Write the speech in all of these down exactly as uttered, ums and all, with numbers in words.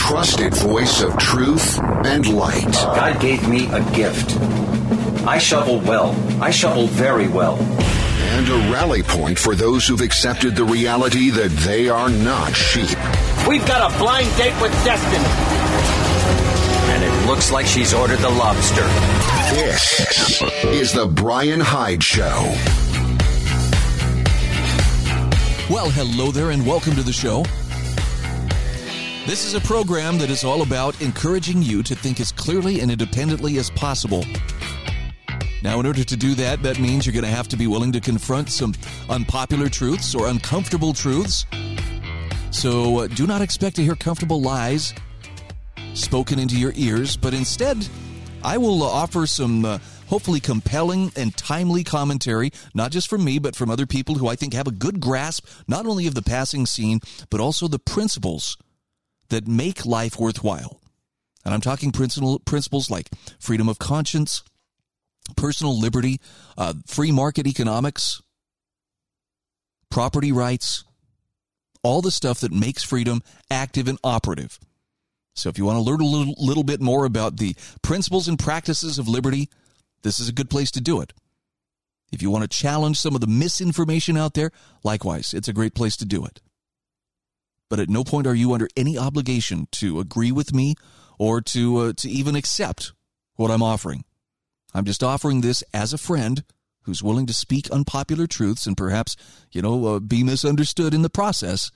trusted voice of truth and light. God gave me a gift. I shovel well. I shovel very well. And a rally point for those who've accepted the reality that they are not sheep. We've got a blind date with destiny. And it looks like she's ordered the lobster. This is the Brian Hyde Show. Well, hello there and welcome to the show. This is a program that is all about encouraging you to think as clearly and independently as possible. Now, in order to do that, that means you're going to have to be willing to confront some unpopular truths or uncomfortable truths. So uh, do not expect to hear comfortable lies spoken into your ears, but instead, I will uh, offer some uh, hopefully compelling and timely commentary, not just from me, but from other people who I think have a good grasp, not only of the passing scene, but also the principles that make life worthwhile. And I'm talking principle, principles like freedom of conscience, personal liberty, uh, free market economics, property rights, all the stuff that makes freedom active and operative. So if you want to learn a little, little bit more about the principles and practices of liberty, this is a good place to do it. If you want to challenge some of the misinformation out there, likewise, it's a great place to do it. But at no point are you under any obligation to agree with me or to uh, to even accept what I'm offering. I'm just offering this as a friend who's willing to speak unpopular truths and perhaps, you know, uh, be misunderstood in the process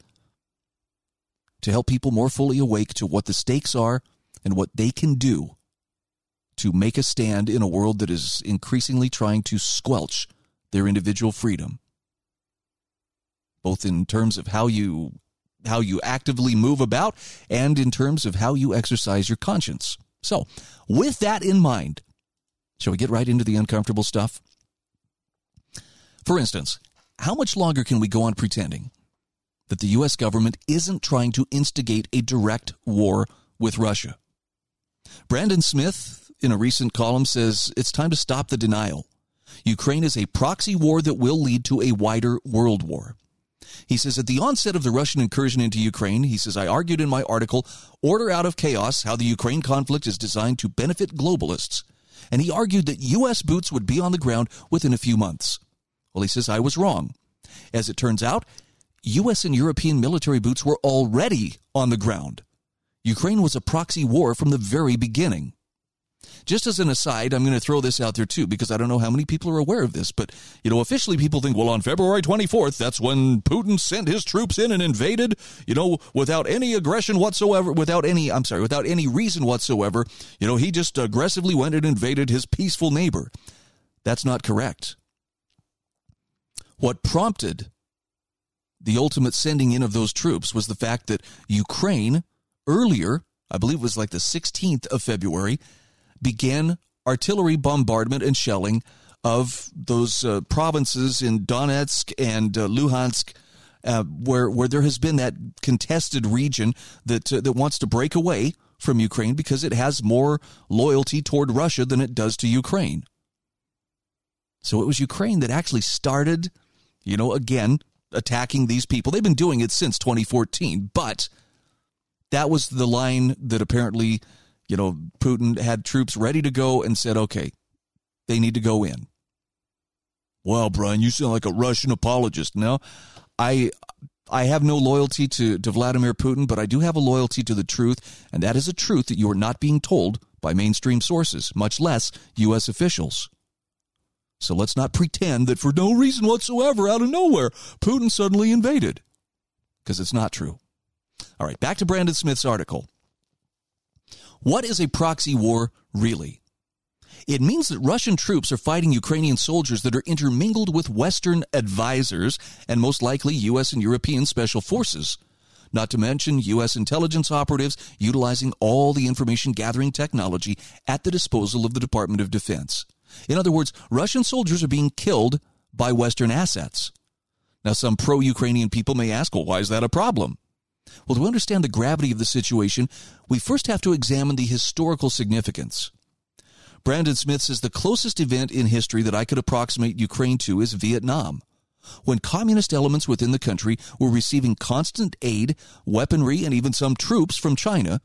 to help people more fully awake to what the stakes are and what they can do to make a stand in a world that is increasingly trying to squelch their individual freedom, both in terms of how you how you actively move about and in terms of how you exercise your conscience. So, with that in mind, shall we get right into the uncomfortable stuff? For instance, how much longer can we go on pretending that the U S government isn't trying to instigate a direct war with Russia? Brandon Smith, in a recent column, says it's time to stop the denial. Ukraine is a proxy war that will lead to a wider world war. He says, at the onset of the Russian incursion into Ukraine, he says, I argued in my article, Order Out of Chaos, how the Ukraine conflict is designed to benefit globalists. And he argued that U S boots would be on the ground within a few months. Well, he says, I was wrong. As it turns out, U S and European military boots were already on the ground. Ukraine was a proxy war from the very beginning. Just as an aside, I'm going to throw this out there too, because I don't know how many people are aware of this, but, you know, officially people think, well, on February twenty-fourth, that's when Putin sent his troops in and invaded, you know, without any aggression whatsoever, without any, I'm sorry, without any reason whatsoever. You know, he just aggressively went and invaded his peaceful neighbor. That's not correct. What prompted the ultimate sending in of those troops was the fact that Ukraine earlier, I believe it was like the sixteenth of February, began artillery bombardment and shelling of those uh, provinces in Donetsk and uh, Luhansk, uh, where where there has been that contested region that uh, that wants to break away from Ukraine because it has more loyalty toward Russia than it does to Ukraine. So it was Ukraine that actually started, you know, again, attacking these people. They've been doing it since twenty fourteen, but that was the line that apparently, you know, Putin had troops ready to go and said, okay, they need to go in. Well, Brian, you sound like a Russian apologist. No, I I have no loyalty to, to Vladimir Putin, but I do have a loyalty to the truth, and that is a truth that you are not being told by mainstream sources, much less U S officials. So let's not pretend that for no reason whatsoever, out of nowhere, Putin suddenly invaded, because it's not true. All right, back to Brandon Smith's article. What is a proxy war really? It means that Russian troops are fighting Ukrainian soldiers that are intermingled with Western advisors and most likely U S and European special forces, not to mention U S intelligence operatives utilizing all the information gathering technology at the disposal of the Department of Defense. In other words, Russian soldiers are being killed by Western assets. Now, some pro-Ukrainian people may ask, well, why is that a problem? Well, to understand the gravity of the situation, we first have to examine the historical significance. Brandon Smith says the closest event in history that I could approximate Ukraine to is Vietnam, when communist elements within the country were receiving constant aid, weaponry, and even some troops from China,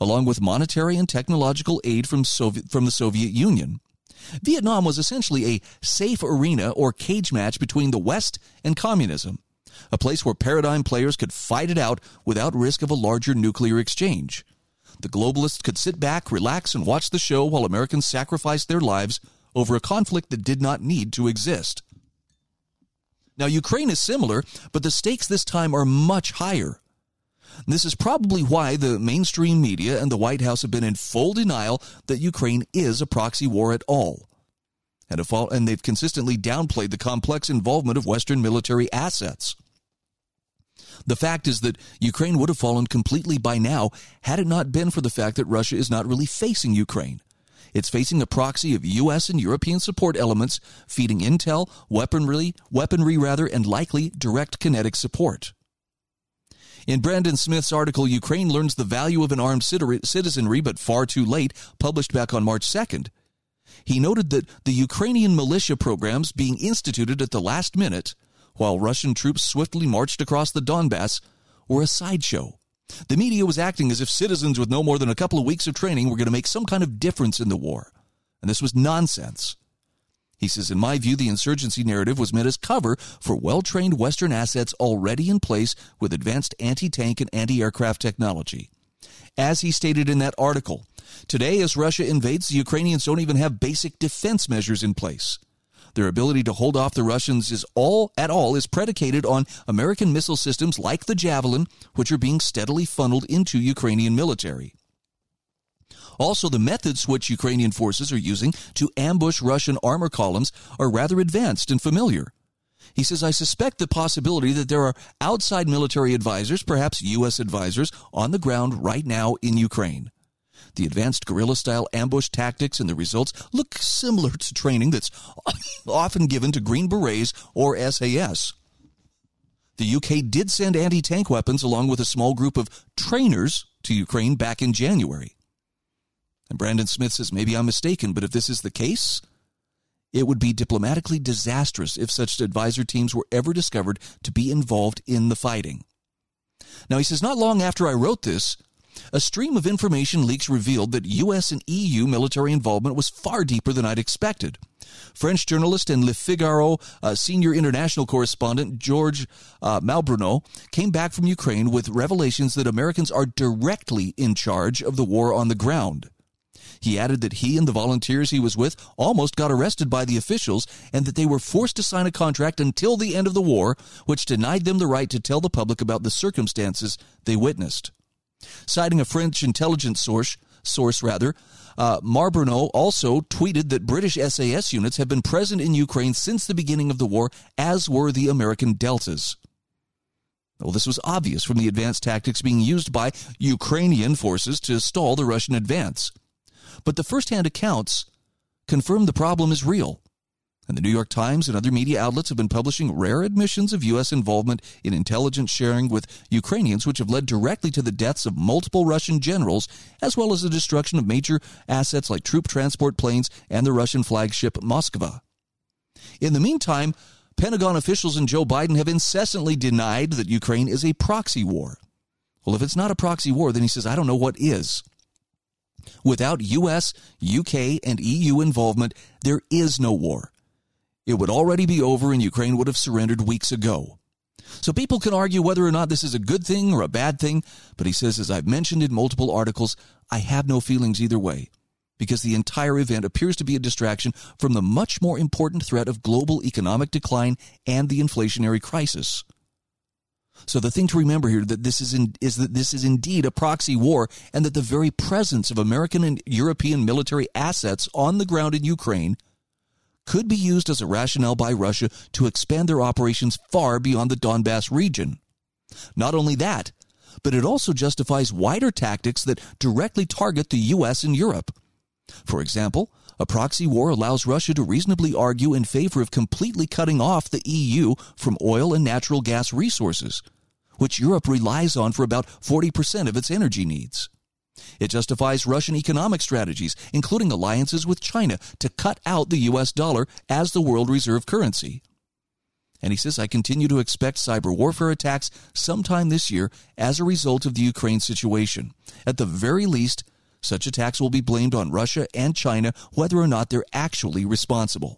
along with monetary and technological aid from, Soviet, from the Soviet Union. Vietnam was essentially a safe arena or cage match between the West and communism, a place where paradigm players could fight it out without risk of a larger nuclear exchange. The globalists could sit back, relax, and watch the show while Americans sacrificed their lives over a conflict that did not need to exist. Now, Ukraine is similar, but the stakes this time are much higher. This is probably why the mainstream media and the White House have been in full denial that Ukraine is a proxy war at all. And, and they've consistently downplayed the complex involvement of Western military assets. The fact is that Ukraine would have fallen completely by now had it not been for the fact that Russia is not really facing Ukraine. It's facing a proxy of U S and European support elements feeding intel, weaponry, weaponry rather, and likely direct kinetic support. In Brandon Smith's article, Ukraine Learns the Value of an Armed Citizenry, but Far Too Late, published back on March second, he noted that the Ukrainian militia programs being instituted at the last minute, while Russian troops swiftly marched across the Donbass, were a sideshow. The media was acting as if citizens with no more than a couple of weeks of training were going to make some kind of difference in the war. And this was nonsense. He says, in my view, the insurgency narrative was meant as cover for well-trained Western assets already in place with advanced anti-tank and anti-aircraft technology. As he stated in that article, today as Russia invades, the Ukrainians don't even have basic defense measures in place. Their ability to hold off the Russians is all at all is predicated on American missile systems like the Javelin, which are being steadily funneled into Ukrainian military. Also, the methods which Ukrainian forces are using to ambush Russian armor columns are rather advanced and familiar. He says, I suspect the possibility that there are outside military advisors, perhaps U S advisors, on the ground right now in Ukraine. The advanced guerrilla-style ambush tactics and the results look similar to training that's often given to Green Berets or S A S. The U K did send anti-tank weapons along with a small group of trainers to Ukraine back in January. And Brandon Smith says, maybe I'm mistaken, but if this is the case, it would be diplomatically disastrous if such advisor teams were ever discovered to be involved in the fighting. Now, he says, not long after I wrote this, a stream of information leaks revealed that U S and E U military involvement was far deeper than I'd expected. French journalist and Le Figaro uh, senior international correspondent Georges uh, Malbrunot came back from Ukraine with revelations that Americans are directly in charge of the war on the ground. He added that he and the volunteers he was with almost got arrested by the officials and that they were forced to sign a contract until the end of the war, which denied them the right to tell the public about the circumstances they witnessed. Citing a French intelligence source, source rather, uh, Malbrunot also tweeted that British S A S units have been present in Ukraine since the beginning of the war, as were the American Deltas. Well, this was obvious from the advanced tactics being used by Ukrainian forces to stall the Russian advance. But the first-hand accounts confirm the problem is real. And the New York Times and other media outlets have been publishing rare admissions of U S involvement in intelligence sharing with Ukrainians, which have led directly to the deaths of multiple Russian generals, as well as the destruction of major assets like troop transport planes and the Russian flagship Moskva. In the meantime, Pentagon officials and Joe Biden have incessantly denied that Ukraine is a proxy war. Well, if it's not a proxy war, then he says, I don't know what is. Without U S, U K, and E U involvement, there is no war. It would already be over and Ukraine would have surrendered weeks ago. So people can argue whether or not this is a good thing or a bad thing, but he says, as I've mentioned in multiple articles, I have no feelings either way, because the entire event appears to be a distraction from the much more important threat of global economic decline and the inflationary crisis. So the thing to remember here that this is in, is that this is indeed a proxy war, and that the very presence of American and European military assets on the ground in Ukraine could be used as a rationale by Russia to expand their operations far beyond the Donbass region. Not only that, but it also justifies wider tactics that directly target the U S and Europe. For example, a proxy war allows Russia to reasonably argue in favor of completely cutting off the E U from oil and natural gas resources, which Europe relies on for about forty percent of its energy needs. It justifies Russian economic strategies, including alliances with China, to cut out the U S dollar as the world reserve currency. And he says, I continue to expect cyber warfare attacks sometime this year as a result of the Ukraine situation. At the very least, such attacks will be blamed on Russia and China, whether or not they're actually responsible.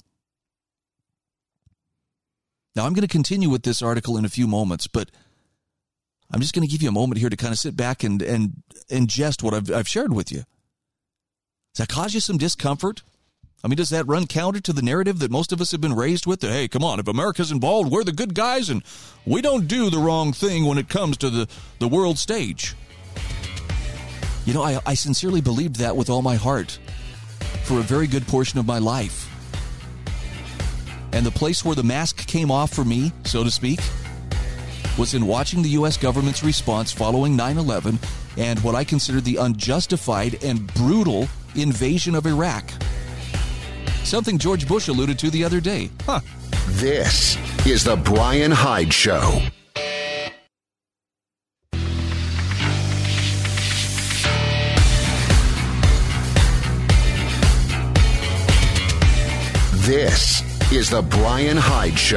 Now, I'm going to continue with this article in a few moments, but I'm just going to give you a moment here to kind of sit back and, and ingest what I've, I've shared with you. Does that cause you some discomfort? I mean, does that run counter to the narrative that most of us have been raised with? That, hey, come on, if America's involved, we're the good guys, and we don't do the wrong thing when it comes to the, the world stage. You know, I, I sincerely believed that with all my heart for a very good portion of my life. And the place where the mask came off for me, so to speak, was in watching the U S government's response following nine eleven and what I consider the unjustified and brutal invasion of Iraq. Something George Bush alluded to the other day. Huh. This is the Brian Hyde Show. This is the Brian Hyde Show.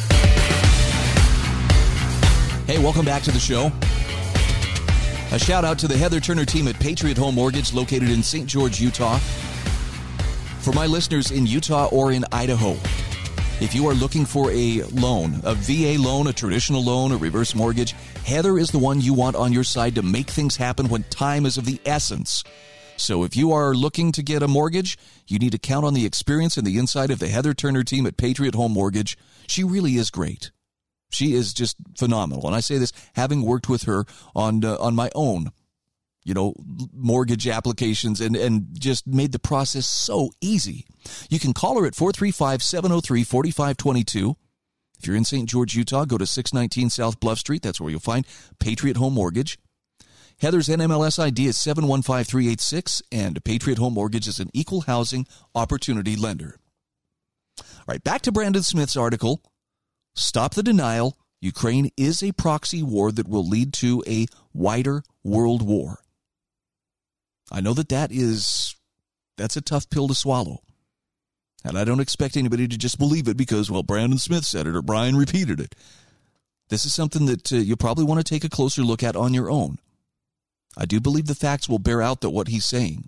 Hey, welcome back to the show. A shout out to the Heather Turner team at Patriot Home Mortgage located in Saint George, Utah. For my listeners in Utah or in Idaho, if you are looking for a loan, a V A loan, a traditional loan, a reverse mortgage, Heather is the one you want on your side to make things happen when time is of the essence. So if you are looking to get a mortgage, you need to count on the experience and the insight of the Heather Turner team at Patriot Home Mortgage. She really is great. She is just phenomenal. And I say this having worked with her on uh, on my own, you know, mortgage applications and, and just made the process so easy. You can call her at four three five, seven oh three, four five two two. If you're in Saint George, Utah, go to six nineteen South Bluff Street. That's where you'll find Patriot Home Mortgage. Heather's N M L S I D is seven one five three eight six, and Patriot Home Mortgage is an equal housing opportunity lender. All right, back to Brandon Smith's article. Stop the denial. Ukraine is a proxy war that will lead to a wider world war. I know that that is, that's a tough pill to swallow. And I don't expect anybody to just believe it because, well, Brandon Smith said it or Brian repeated it. This is something that uh, you probably want to take a closer look at on your own. I do believe the facts will bear out that what he's saying.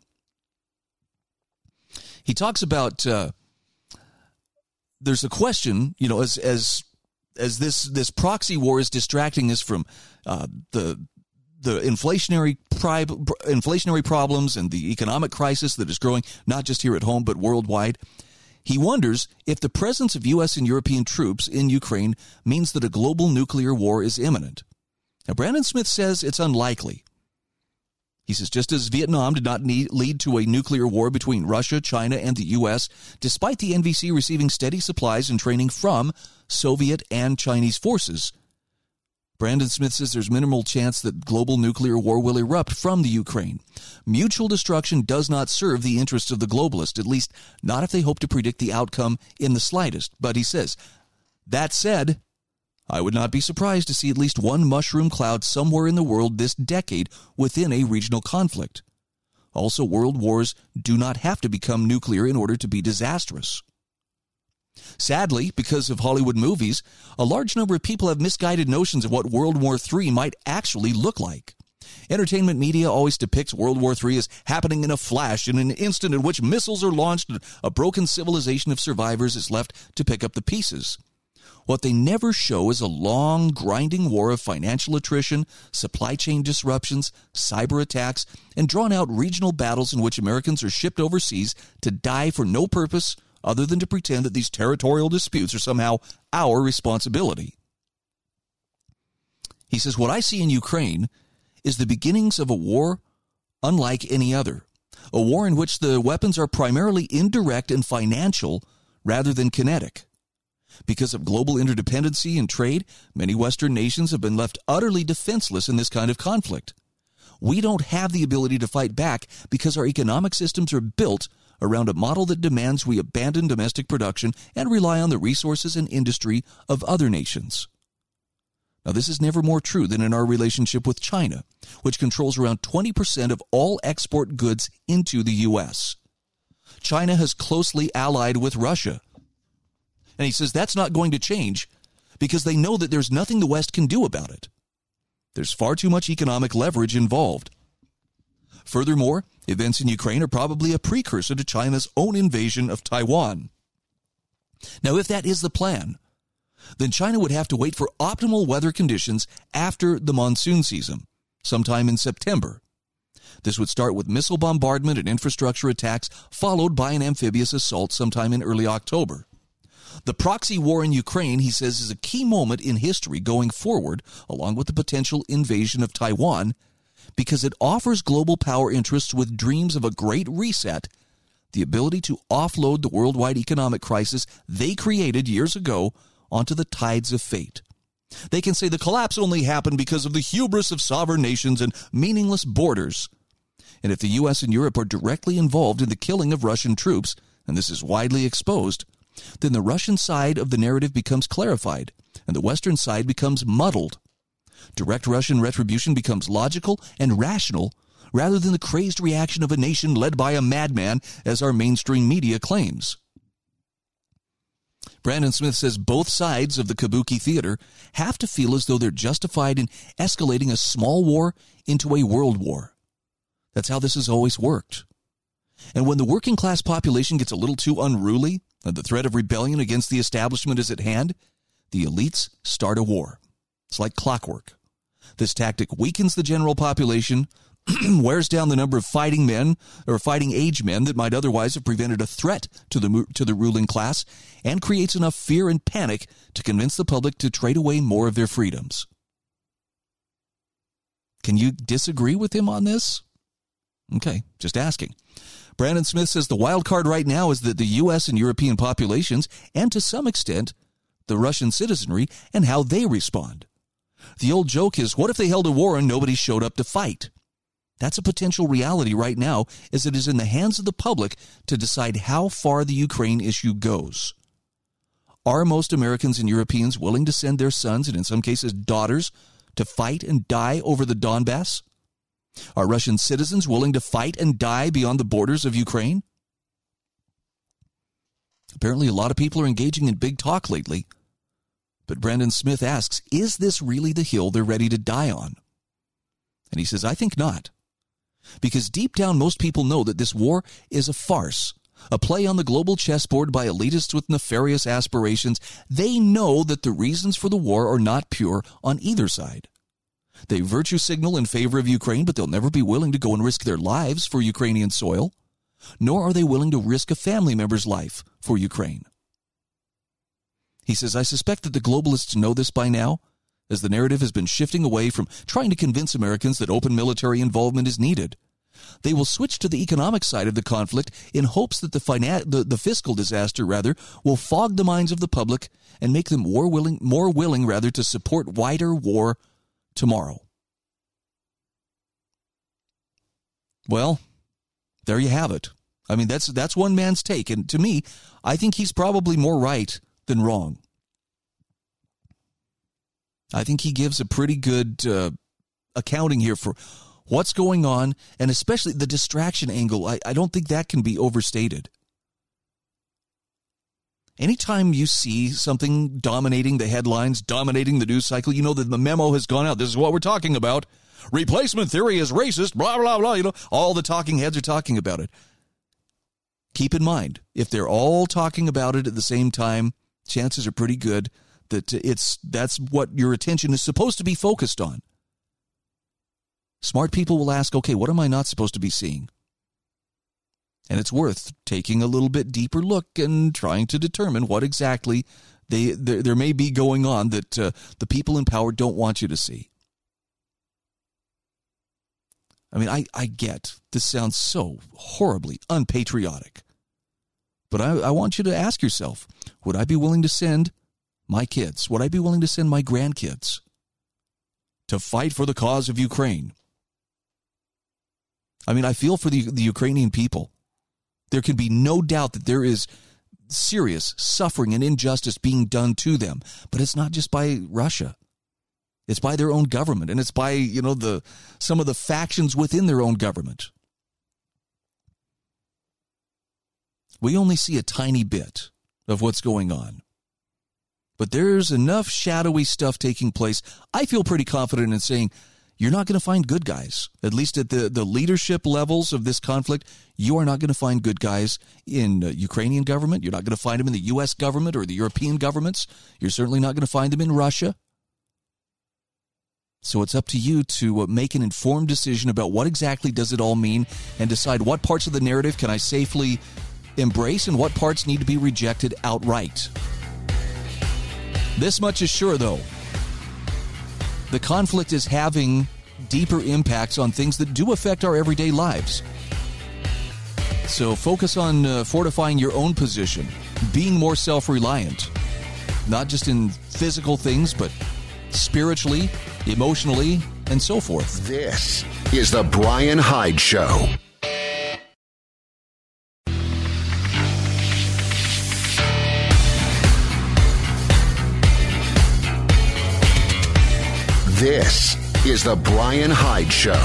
He talks about, uh, there's a question, you know, as as as this this proxy war is distracting us from uh, the the inflationary pri- inflationary problems and the economic crisis that is growing not just here at home but worldwide. He wonders if the presence of U S and European troops in Ukraine means that a global nuclear war is imminent. Now, Brandon Smith says it's unlikely. He says, just as Vietnam did not need, lead to a nuclear war between Russia, China, and the U S, despite the N V C receiving steady supplies and training from Soviet and Chinese forces, Brandon Smith says there's minimal chance that global nuclear war will erupt from the Ukraine. Mutual destruction does not serve the interests of the globalists, at least not if they hope to predict the outcome in the slightest. But he says, that said, I would not be surprised to see at least one mushroom cloud somewhere in the world this decade within a regional conflict. Also, world wars do not have to become nuclear in order to be disastrous. Sadly, because of Hollywood movies, a large number of people have misguided notions of what World War Three might actually look like. Entertainment media always depicts World War Three as happening in a flash, in an instant in which missiles are launched and a broken civilization of survivors is left to pick up the pieces. What they never show is a long, grinding war of financial attrition, supply chain disruptions, cyber attacks, and drawn-out regional battles in which Americans are shipped overseas to die for no purpose other than to pretend that these territorial disputes are somehow our responsibility. He says, what I see in Ukraine is the beginnings of a war unlike any other, a war in which the weapons are primarily indirect and financial rather than kinetic. Because of global interdependency and trade, many Western nations have been left utterly defenseless in this kind of conflict. We don't have the ability to fight back because our economic systems are built around a model that demands we abandon domestic production and rely on the resources and industry of other nations. Now, this is never more true than in our relationship with China, which controls around twenty percent of all export goods into the U S. China has closely allied with Russia. And he says that's not going to change because they know that there's nothing the West can do about it. There's far too much economic leverage involved. Furthermore, events in Ukraine are probably a precursor to China's own invasion of Taiwan. Now, if that is the plan, then China would have to wait for optimal weather conditions after the monsoon season, sometime in September. This would start with missile bombardment and infrastructure attacks, followed by an amphibious assault sometime in early October. The proxy war in Ukraine, he says, is a key moment in history going forward, along with the potential invasion of Taiwan, because it offers global power interests with dreams of a great reset, the ability to offload the worldwide economic crisis they created years ago onto the tides of fate. They can say the collapse only happened because of the hubris of sovereign nations and meaningless borders. And if the U S and Europe are directly involved in the killing of Russian troops, and this is widely exposed, then the Russian side of the narrative becomes clarified, and the Western side becomes muddled. Direct Russian retribution becomes logical and rational, rather than the crazed reaction of a nation led by a madman, as our mainstream media claims. Brandon Smith says both sides of the kabuki theater have to feel as though they're justified in escalating a small war into a world war. That's how this has always worked. And when the working class population gets a little too unruly and the threat of rebellion against the establishment is at hand, the elites start a war. It's like clockwork. This tactic weakens the general population, wears down the number of fighting men or fighting age men that might otherwise have prevented a threat to the to the ruling class, and creates enough fear and panic to convince the public to trade away more of their freedoms. Can you disagree with him on this? Okay, just asking. Brandon Smith says the wild card right now is that the U S and European populations, and to some extent, the Russian citizenry, and how they respond. The old joke is, what if they held a war and nobody showed up to fight? That's a potential reality right now, as it is in the hands of the public to decide how far the Ukraine issue goes. Are most Americans and Europeans willing to send their sons, and in some cases daughters, to fight and die over the Donbass? Are Russian citizens willing to fight and die beyond the borders of Ukraine? Apparently, a lot of people are engaging in big talk lately. But Brandon Smith asks, is this really the hill they're ready to die on? And he says, I think not. Because deep down, most people know that this war is a farce, a play on the global chessboard by elitists with nefarious aspirations. They know that the reasons for the war are not pure on either side. They virtue signal in favor of Ukraine, but they'll never be willing to go and risk their lives for Ukrainian soil, nor are they willing to risk a family member's life for Ukraine. He says, I suspect that the globalists know this by now, as the narrative has been shifting away from trying to convince Americans that open military involvement is needed. They will switch to the economic side of the conflict in hopes that the, finan- the, the fiscal disaster, rather, will fog the minds of the public and make them more willing, more willing, rather, to support wider war tomorrow. Well, there you have it. I mean, that's that's one man's take, and to me, I think he's probably more right than wrong. I think he gives a pretty good uh, accounting here for what's going on, and especially the distraction angle. I, I don't think that can be overstated. Anytime you see something dominating the headlines, dominating the news cycle, you know that the memo has gone out. This is what we're talking about. Replacement theory is racist, blah, blah, blah. You know, all the talking heads are talking about it. Keep in mind, if they're all talking about it at the same time, chances are pretty good that it's that's what your attention is supposed to be focused on. Smart people will ask, okay, what am I not supposed to be seeing? And it's worth taking a little bit deeper look and trying to determine what exactly they there, there may be going on that uh, the people in power don't want you to see. I mean, I, I get this sounds so horribly unpatriotic. But I, I want you to ask yourself, would I be willing to send my kids, would I be willing to send my grandkids to fight for the cause of Ukraine? I mean, I feel for the, the Ukrainian people. There can be no doubt that there is serious suffering and injustice being done to them. But it's not just by Russia. It's by their own government, and it's by, you know, the some of the factions within their own government. We only see a tiny bit of what's going on. But there's enough shadowy stuff taking place. I feel pretty confident in saying you're not going to find good guys. At least at the, the leadership levels of this conflict, you are not going to find good guys in the Ukrainian government. You're not going to find them in the U S government or the European governments. You're certainly not going to find them in Russia. So it's up to you to make an informed decision about what exactly does it all mean and decide what parts of the narrative can I safely embrace and what parts need to be rejected outright. This much is sure, though. The conflict is having deeper impacts on things that do affect our everyday lives. So focus on uh, fortifying your own position, being more self-reliant, not just in physical things, but spiritually, emotionally, and so forth. This is the Brian Hyde Show. This is the Brian Hyde Show.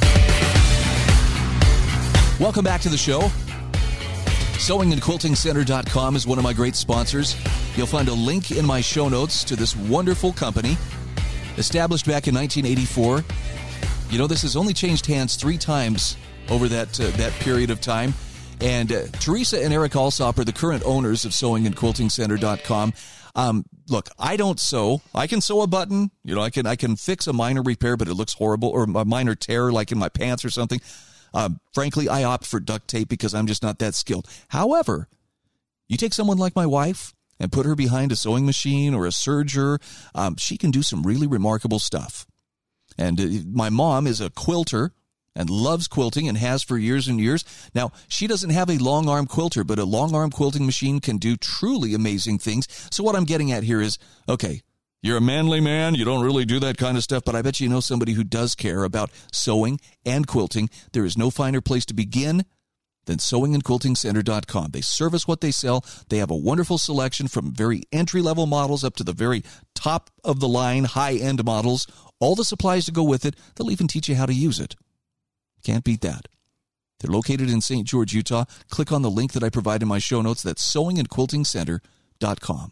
Welcome back to the show. Sewing and Quilting Center dot com is one of my great sponsors. You'll find a link in my show notes to this wonderful company, established back in nineteen eighty-four. You know, this has only changed hands three times over that uh, that period of time. And uh, Teresa and Eric Alsop are the current owners of Sewing and Quilting Center dot com. Um, look, I don't sew. I can sew a button. You know, I can I can fix a minor repair, but it looks horrible, or a minor tear like in my pants or something. Um, frankly, I opt for duct tape because I'm just not that skilled. However, you take someone like my wife and put her behind a sewing machine or a serger, um, she can do some really remarkable stuff. And uh, my mom is a quilter and loves quilting and has for years and years. Now, she doesn't have a long-arm quilter, but a long-arm quilting machine can do truly amazing things. So what I'm getting at here is, okay, you're a manly man, you don't really do that kind of stuff, but I bet you know somebody who does care about sewing and quilting. There is no finer place to begin than Sewing and Quilting Center dot com. They service what they sell. They have a wonderful selection from very entry-level models up to the very top-of-the-line, high-end models. All the supplies to go with it. They'll even teach you how to use it. Can't beat that. They're located in Saint George, Utah. Click on the link that I provide in my show notes. That's Sewing and Quilting Center dot com.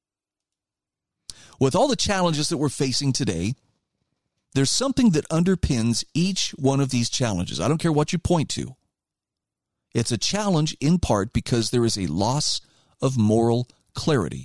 With all the challenges that we're facing today, there's something that underpins each one of these challenges. I don't care what you point to. It's a challenge in part because there is a loss of moral clarity.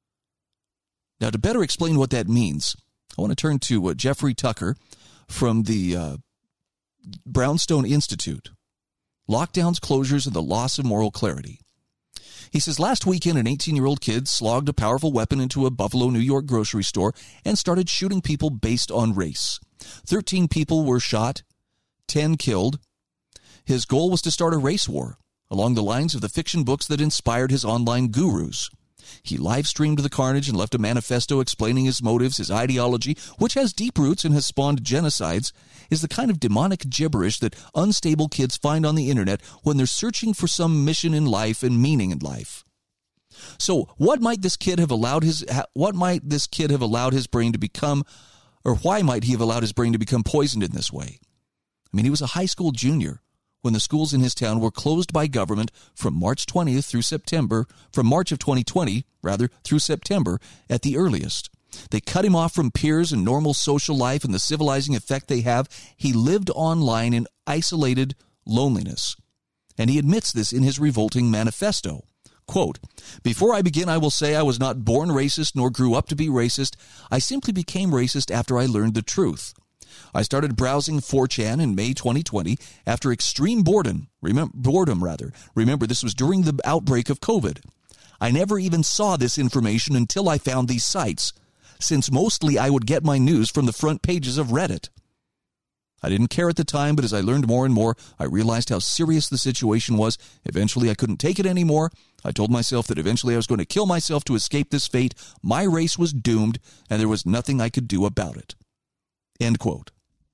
Now, to better explain what that means, I want to turn to uh, Jeffrey Tucker from the uh, Brownstone Institute. Lockdowns, closures, and the loss of moral clarity. He says, last weekend, an eighteen-year-old kid slogged a powerful weapon into a Buffalo, New York grocery store and started shooting people based on race. Thirteen people were shot, ten killed. His goal was to start a race war, along the lines of the fiction books that inspired his online gurus. He live-streamed the carnage and left a manifesto explaining his motives. His ideology, which has deep roots and has spawned genocides, is the kind of demonic gibberish that unstable kids find on the internet when they're searching for some mission in life and meaning in life. So, what might this kid have allowed his what might this kid have allowed his brain to become, or why might he have allowed his brain to become poisoned in this way? I mean, he was a high school junior when the schools in his town were closed by government from March twentieth through September, from March of twenty twenty, rather, through September at the earliest. They cut him off from peers and normal social life and the civilizing effect they have. He lived online in isolated loneliness. And he admits this in his revolting manifesto. Quote, "Before I begin, I will say I was not born racist nor grew up to be racist. I simply became racist after I learned the truth. I started browsing four chan in May twenty twenty after extreme boredom, remember, boredom rather. Remember, this was during the outbreak of COVID. I never even saw this information until I found these sites, since mostly I would get my news from the front pages of Reddit. I didn't care at the time, but as I learned more and more, I realized how serious the situation was. Eventually, I couldn't take it anymore. I told myself that eventually I was going to kill myself to escape this fate. My race was doomed, and there was nothing I could do about it." End quote.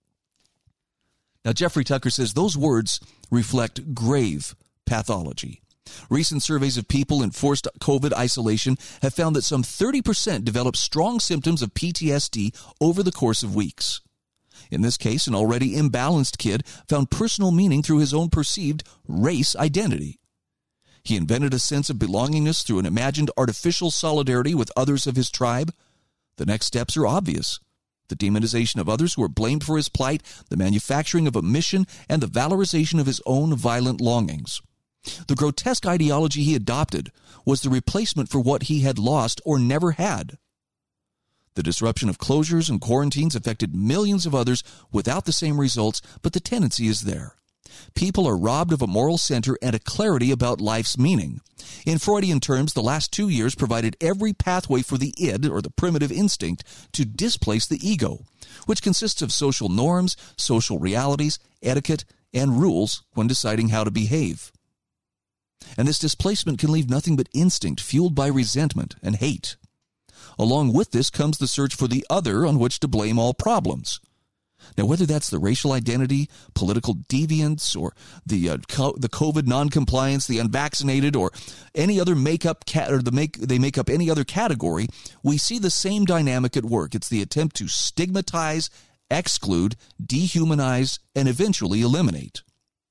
Now, Jeffrey Tucker says those words reflect grave pathology. Recent surveys of people in forced COVID isolation have found that some thirty percent develop strong symptoms of P T S D over the course of weeks. In this case, an already imbalanced kid found personal meaning through his own perceived race identity. He invented a sense of belongingness through an imagined artificial solidarity with others of his tribe. The next steps are obvious. The demonization of others who are blamed for his plight, the manufacturing of a mission, and the valorization of his own violent longings. The grotesque ideology he adopted was the replacement for what he had lost or never had. The disruption of closures and quarantines affected millions of others without the same results, but the tendency is there. People are robbed of a moral center and a clarity about life's meaning. In Freudian terms, the last two years provided every pathway for the id, or the primitive instinct, to displace the ego, which consists of social norms, social realities, etiquette, and rules when deciding how to behave. And this displacement can leave nothing but instinct fueled by resentment and hate. Along with this comes the search for the other on which to blame all problems. Now, whether that's the racial identity, political deviance, or the uh, co- the COVID noncompliance, the unvaccinated, or any other makeup cat, or the make they make up any other category, we see the same dynamic at work. It's the attempt to stigmatize, exclude, dehumanize, and eventually eliminate.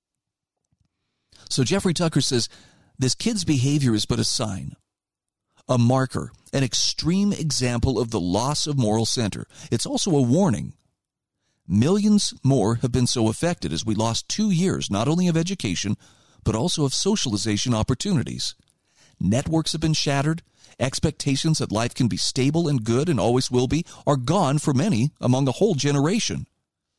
So Jeffrey Tucker says this kid's behavior is but a sign, a marker, an extreme example of the loss of moral center. It's also a warning. Millions more have been so affected as we lost two years not only of education, but also of socialization opportunities. Networks have been shattered. Expectations that life can be stable and good and always will be are gone for many among a whole generation.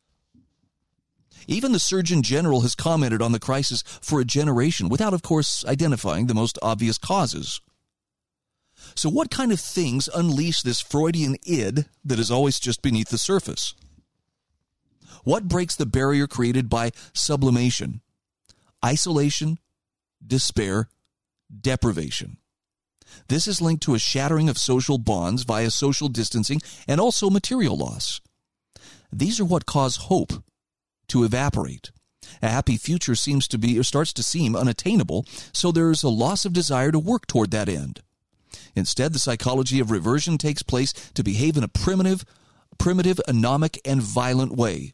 Even the Surgeon General has commented on the crisis for a generation without, of course, identifying the most obvious causes. So what kind of things unleash this Freudian id that is always just beneath the surface? What breaks the barrier created by sublimation? Isolation, despair, deprivation. This is linked to a shattering of social bonds via social distancing and also material loss. These are what cause hope to evaporate. A happy future seems to be or starts to seem unattainable, so there is a loss of desire to work toward that end. Instead, the psychology of reversion takes place to behave in a primitive, primitive, anomic, and violent way.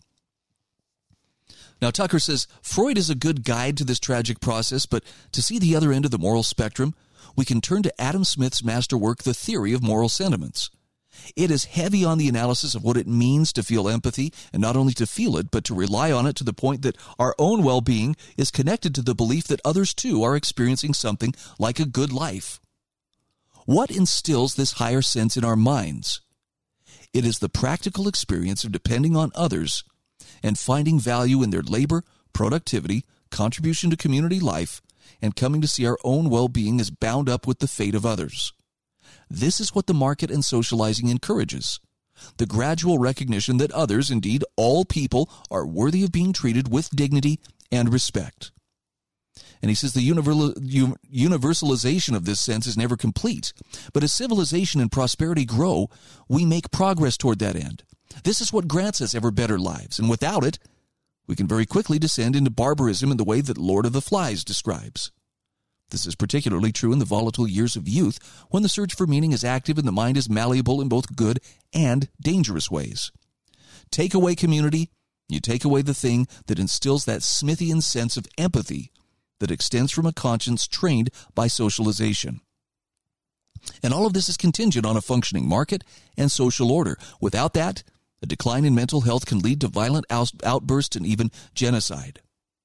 Now, Tucker says Freud is a good guide to this tragic process, but to see the other end of the moral spectrum, we can turn to Adam Smith's masterwork, The Theory of Moral Sentiments. It is heavy on the analysis of what it means to feel empathy, and not only to feel it, but to rely on it to the point that our own well-being is connected to the belief that others too are experiencing something like a good life. What instills this higher sense in our minds? It is the practical experience of depending on others and finding value in their labor, productivity, contribution to community life, and coming to see our own well-being as bound up with the fate of others. This is what the market and socializing encourages. The gradual recognition that others, indeed all people, are worthy of being treated with dignity and respect. And he says the universalization of this sense is never complete. But as civilization and prosperity grow, we make progress toward that end. This is what grants us ever better lives, and without it, we can very quickly descend into barbarism in the way that Lord of the Flies describes. This is particularly true in the volatile years of youth, when the search for meaning is active and the mind is malleable in both good and dangerous ways. Take away community, you take away the thing that instills that Smithian sense of empathy that extends from a conscience trained by socialization. And all of this is contingent on a functioning market and social order. Without that, a decline in mental health can lead to violent outbursts and even genocide.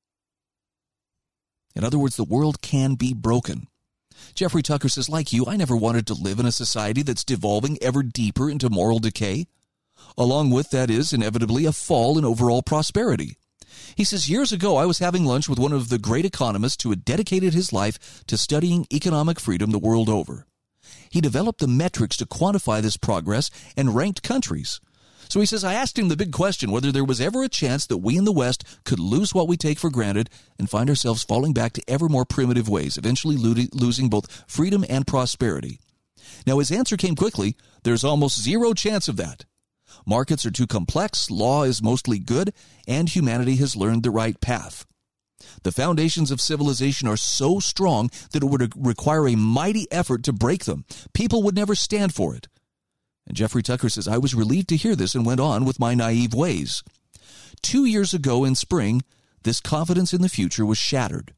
In other words, the world can be broken. Jeffrey Tucker says, like you, I never wanted to live in a society that's devolving ever deeper into moral decay. Along with that is inevitably a fall in overall prosperity. He says, years ago, I was having lunch with one of the great economists who had dedicated his life to studying economic freedom the world over. He developed the metrics to quantify this progress and ranked countries. So he says, I asked him the big question, whether there was ever a chance that we in the West could lose what we take for granted and find ourselves falling back to ever more primitive ways, eventually lo- losing both freedom and prosperity. Now, his answer came quickly. There's almost zero chance of that. Markets are too complex, law is mostly good, and humanity has learned the right path. The foundations of civilization are so strong that it would require a mighty effort to break them. People would never stand for it. And Jeffrey Tucker says, I was relieved to hear this and went on with my naive ways. Two years ago in spring, this confidence in the future was shattered.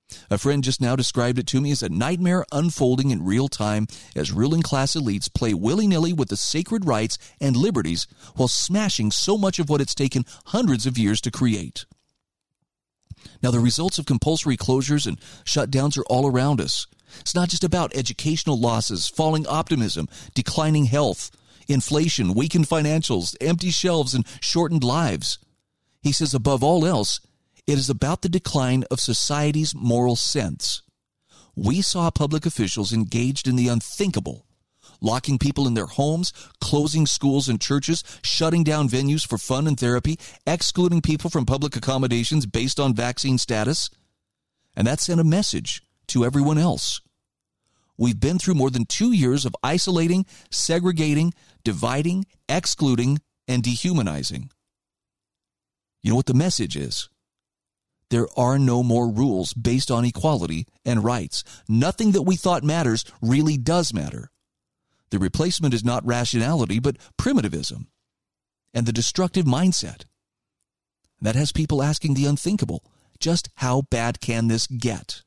A friend just now described it to me as a nightmare unfolding in real time as ruling class elites play willy-nilly with the sacred rights and liberties while smashing so much of what it's taken hundreds of years to create. Now, the results of compulsory closures and shutdowns are all around us. It's not just about educational losses, falling optimism, declining health, inflation, weakened financials, empty shelves, and shortened lives. He says, above all else, it is about the decline of society's moral sense. We saw public officials engaged in the unthinkable, locking people in their homes, closing schools and churches, shutting down venues for fun and therapy, excluding people from public accommodations based on vaccine status. And that sent a message to everyone else. We've been through more than two years of isolating, segregating, dividing, excluding, and dehumanizing. You know what the message is? There are no more rules based on equality and rights. Nothing that we thought matters really does matter. The replacement is not rationality, but primitivism and the destructive mindset. That has people asking the unthinkable. Just how bad can this get?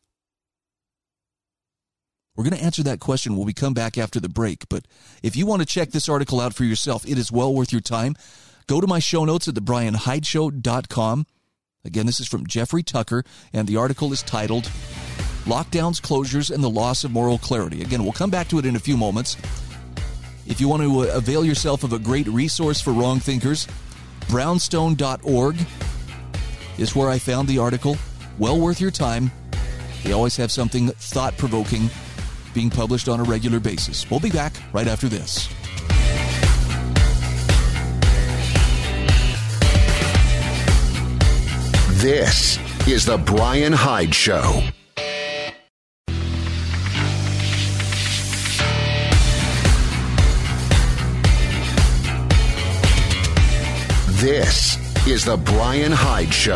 We're going to answer that question when we come back after the break. But if you want to check this article out for yourself, it is well worth your time. Go to my show notes at the brian hyde show dot com. Again, this is from Jeffrey Tucker, and the article is titled Lockdowns, Closures, and the Loss of Moral Clarity. Again, we'll come back to it in a few moments. If you want to avail yourself of a great resource for wrong thinkers, brownstone dot org is where I found the article. Well worth your time. They always have something thought-provoking being published on a regular basis. We'll be back right after this. This is the Brian Hyde Show. This is the Brian Hyde Show.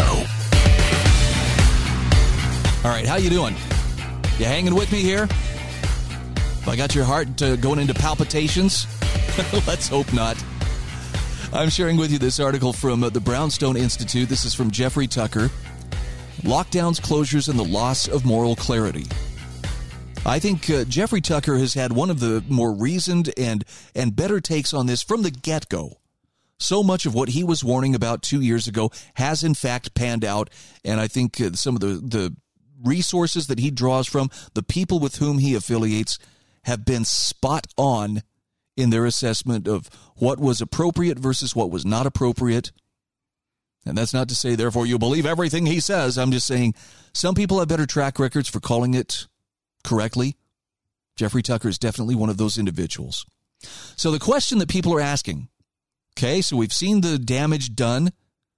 All right, how you doing? You hanging with me here? Have I got your heart uh, going into palpitations? Let's hope not. I'm sharing with you this article from uh, the Brownstone Institute. This is from Jeffrey Tucker. Lockdowns, Closures, and the Loss of Moral Clarity. I think uh, Jeffrey Tucker has had one of the more reasoned and, and better takes on this from the get-go. So much of what he was warning about two years ago has in fact panned out, and I think uh, some of the, the resources that he draws from, the people with whom he affiliates, have been spot on in their assessment of what was appropriate versus what was not appropriate. And that's not to say, therefore, you believe everything he says. I'm just saying some people have better track records for calling it correctly. Jeffrey Tucker is definitely one of those individuals. So the question that people are asking, okay, so we've seen the damage done.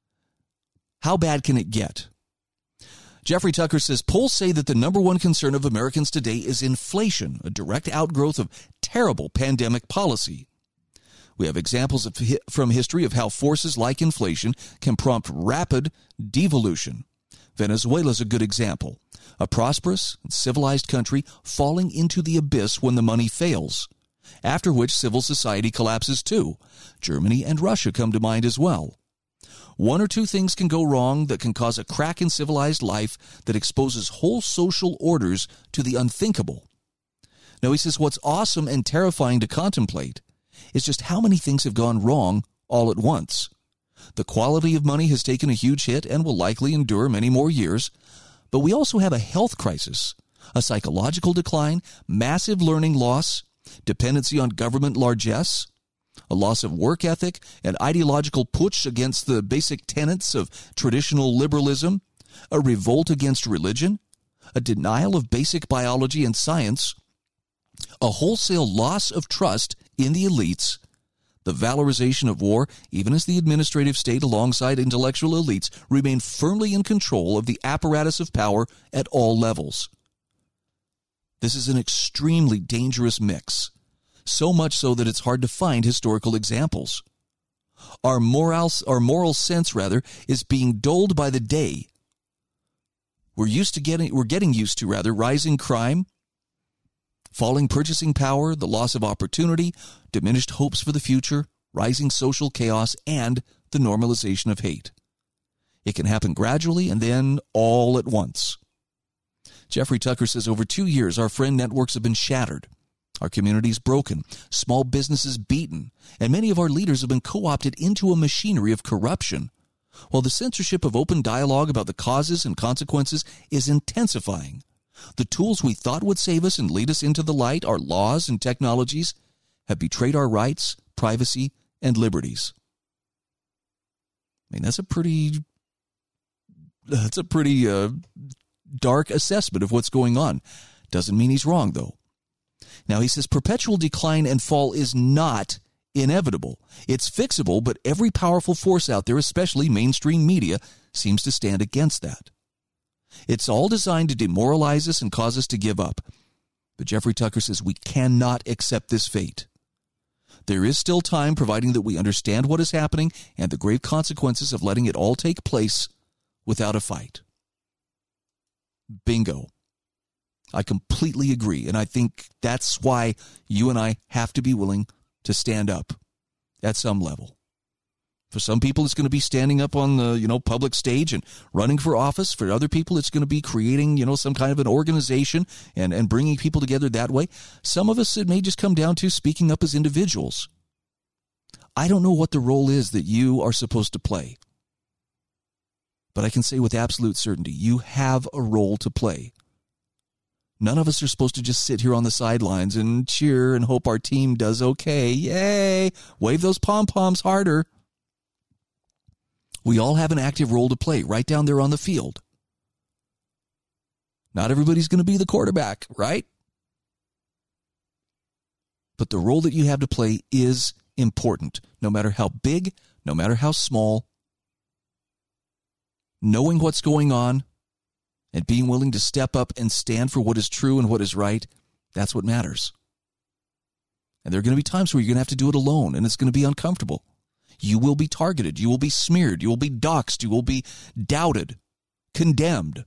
How bad can it get? Jeffrey Tucker says, polls say that the number one concern of Americans today is inflation, a direct outgrowth of terrible pandemic policy. We have examples of, from history of how forces like inflation can prompt rapid devolution. Venezuela is a good example. A prosperous and civilized country falling into the abyss when the money fails, after which civil society collapses too. Germany and Russia come to mind as well. One or two things can go wrong that can cause a crack in civilized life that exposes whole social orders to the unthinkable. Now, he says what's awesome and terrifying to contemplate is just how many things have gone wrong all at once. The quality of money has taken a huge hit and will likely endure many more years, but we also have a health crisis, a psychological decline, massive learning loss, dependency on government largesse, a loss of work ethic, an ideological push against the basic tenets of traditional liberalism, a revolt against religion, a denial of basic biology and science, a wholesale loss of trust in the elites, the valorization of war, even as the administrative state alongside intellectual elites remain firmly in control of the apparatus of power at all levels. This is an extremely dangerous mix. So much so that it's hard to find historical examples. Our moral, our moral sense, rather, is being dulled by the day. We're used to getting, we're getting used to, rather, rising crime, falling purchasing power, the loss of opportunity, diminished hopes for the future, rising social chaos, and the normalization of hate. It can happen gradually and then all at once. Jeffrey Tucker says, over two years, our friend networks have been shattered. Our communities broken, small businesses beaten, and many of our leaders have been co-opted into a machinery of corruption, while the censorship of open dialogue about the causes and consequences is intensifying. The tools we thought would save us and lead us into the light, our laws and technologies, have betrayed our rights, privacy, and liberties. I mean, that's a pretty, that's a pretty uh, dark assessment of what's going on. Doesn't mean he's wrong, though. Now, he says perpetual decline and fall is not inevitable. It's fixable, but every powerful force out there, especially mainstream media, seems to stand against that. It's all designed to demoralize us and cause us to give up. But Jeffrey Tucker says we cannot accept this fate. There is still time, providing that we understand what is happening and the grave consequences of letting it all take place without a fight. Bingo. I completely agree, and I think that's why you and I have to be willing to stand up at some level. For some people, it's going to be standing up on the, you know, public stage and running for office. For other people, it's going to be creating, you know, some kind of an organization and, and bringing people together that way. Some of us, it may just come down to speaking up as individuals. I don't know what the role is that you are supposed to play. But I can say with absolute certainty, you have a role to play. None of us are supposed to just sit here on the sidelines and cheer and hope our team does okay. Yay! Wave those pom-poms harder. We all have an active role to play right down there on the field. Not everybody's going to be the quarterback, right? But the role that you have to play is important, no matter how big, no matter how small. Knowing what's going on and being willing to step up and stand for what is true and what is right, that's what matters. And there are going to be times where you're going to have to do it alone, and it's going to be uncomfortable. You will be targeted. You will be smeared. You will be doxxed. You will be doubted, condemned.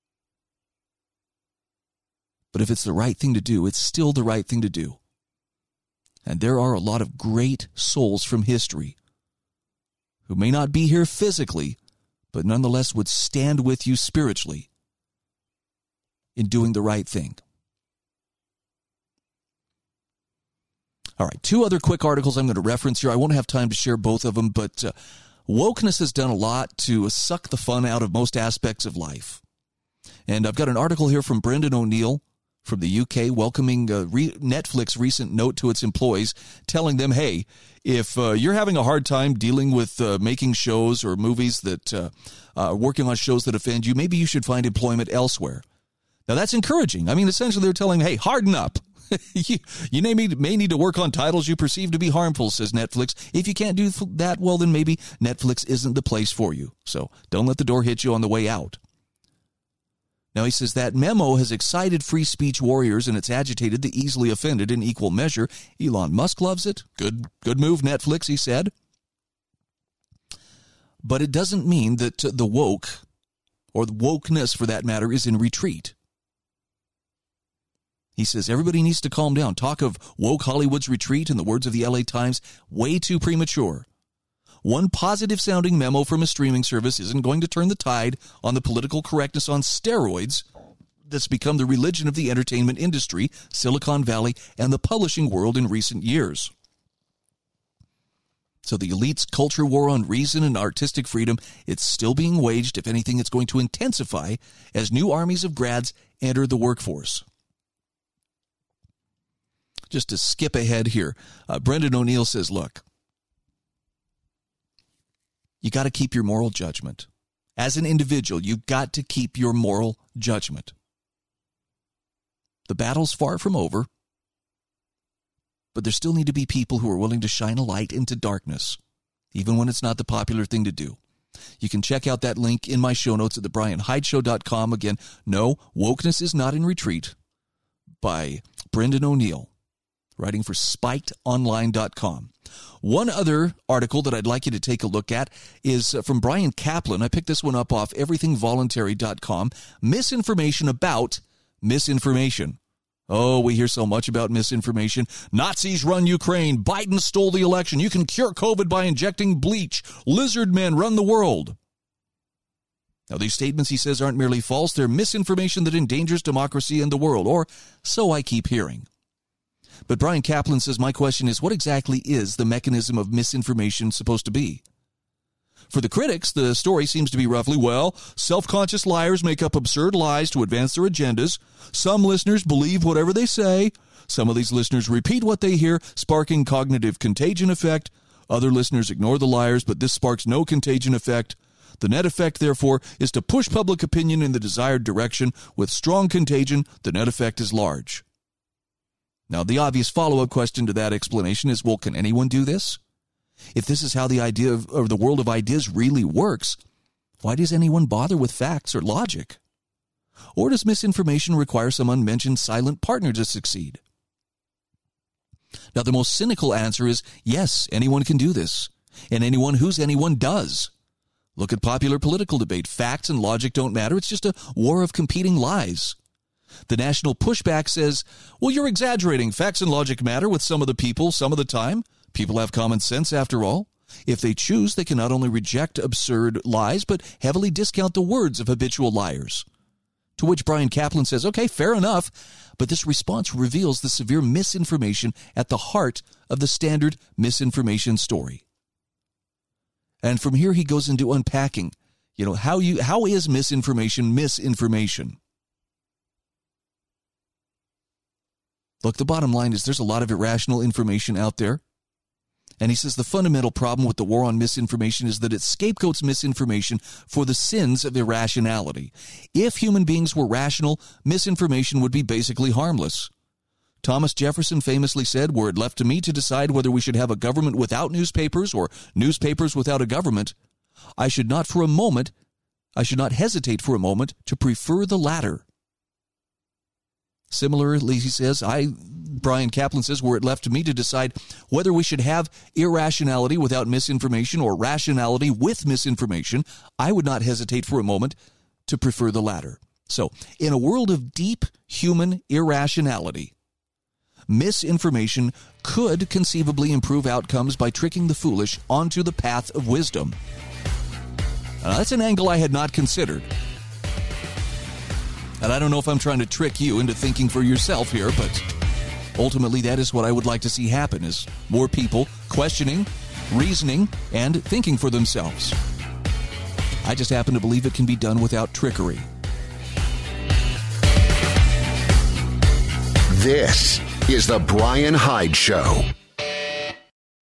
But if it's the right thing to do, it's still the right thing to do. And there are a lot of great souls from history who may not be here physically, but nonetheless would stand with you spiritually in doing the right thing. All right, two other quick articles I'm going to reference here. I won't have time to share both of them, but uh, wokeness has done a lot to suck the fun out of most aspects of life. And I've got an article here from Brendan O'Neill from the U K welcoming uh, re- Netflix recent note to its employees, telling them, hey, if uh, you're having a hard time dealing with uh, making shows or movies that uh, uh, working on shows that offend you, maybe you should find employment elsewhere. Now, that's encouraging. I mean, essentially, they're telling, hey, harden up. you you may, may need to work on titles you perceive to be harmful, says Netflix. If you can't do that, well, then maybe Netflix isn't the place for you. So don't let the door hit you on the way out. Now, he says that memo has excited free speech warriors and it's agitated the easily offended in equal measure. Elon Musk loves it. Good, good move, Netflix, he said. But it doesn't mean that the woke, or the wokeness for that matter, is in retreat. He says everybody needs to calm down. Talk of woke Hollywood's retreat, in the words of the L A Times, way too premature. One positive-sounding memo from a streaming service isn't going to turn the tide on the political correctness on steroids that's become the religion of the entertainment industry, Silicon Valley, and the publishing world in recent years. So the elite's culture war on reason and artistic freedom, it's still being waged. If anything, it's going to intensify as new armies of grads enter the workforce. Just to skip ahead here, uh, Brendan O'Neill says, look, you got to keep your moral judgment. As an individual, you've got to keep your moral judgment. The battle's far from over, but there still need to be people who are willing to shine a light into darkness, even when it's not the popular thing to do. You can check out that link in my show notes at the brian hyde show dot com. Again, no, wokeness is not in retreat, by Brendan O'Neill, writing for spiked online dot com. One other article that I'd like you to take a look at is from Brian Kaplan. I picked this one up off everything voluntary dot com. Misinformation about misinformation. Oh, we hear so much about misinformation. Nazis run Ukraine. Biden stole the election. You can cure COVID by injecting bleach. Lizard men run the world. Now, these statements, he says, aren't merely false. They're misinformation that endangers democracy and the world, or so I keep hearing. But Bryan Caplan says, my question is, what exactly is the mechanism of misinformation supposed to be? For the critics, the story seems to be roughly, well, self-conscious liars make up absurd lies to advance their agendas. Some listeners believe whatever they say. Some of these listeners repeat what they hear, sparking cognitive contagion effect. Other listeners ignore the liars, but this sparks no contagion effect. The net effect, therefore, is to push public opinion in the desired direction. With strong contagion, the net effect is large. Now, the obvious follow-up question to that explanation is, well, can anyone do this? If this is how the idea of or the world of ideas really works, why does anyone bother with facts or logic? Or does misinformation require some unmentioned silent partner to succeed? Now, the most cynical answer is, yes, anyone can do this, and anyone who's anyone does. Look at popular political debate. Facts and logic don't matter. It's just a war of competing lies. The national pushback says, well, you're exaggerating. Facts and logic matter with some of the people some of the time. People have common sense, after all. If they choose, they can not only reject absurd lies, but heavily discount the words of habitual liars. To which Bryan Caplan says, okay, fair enough, but this response reveals the severe misinformation at the heart of the standard misinformation story. And from here he goes into unpacking, you know, how you how is misinformation misinformation? Look, the bottom line is there's a lot of irrational information out there. And he says the fundamental problem with the war on misinformation is that it scapegoats misinformation for the sins of irrationality. If human beings were rational, misinformation would be basically harmless. Thomas Jefferson famously said, were it left to me to decide whether we should have a government without newspapers or newspapers without a government, I should not for a moment, I should not hesitate for a moment to prefer the latter. Similarly, he says, I, Bryan Caplan says, were it left to me to decide whether we should have irrationality without misinformation or rationality with misinformation, I would not hesitate for a moment to prefer the latter. So, in a world of deep human irrationality, misinformation could conceivably improve outcomes by tricking the foolish onto the path of wisdom. Now, that's an angle I had not considered. And I don't know if I'm trying to trick you into thinking for yourself here, but ultimately that is what I would like to see happen, is more people questioning, reasoning, and thinking for themselves. I just happen to believe it can be done without trickery. This is The Bryan Hyde Show.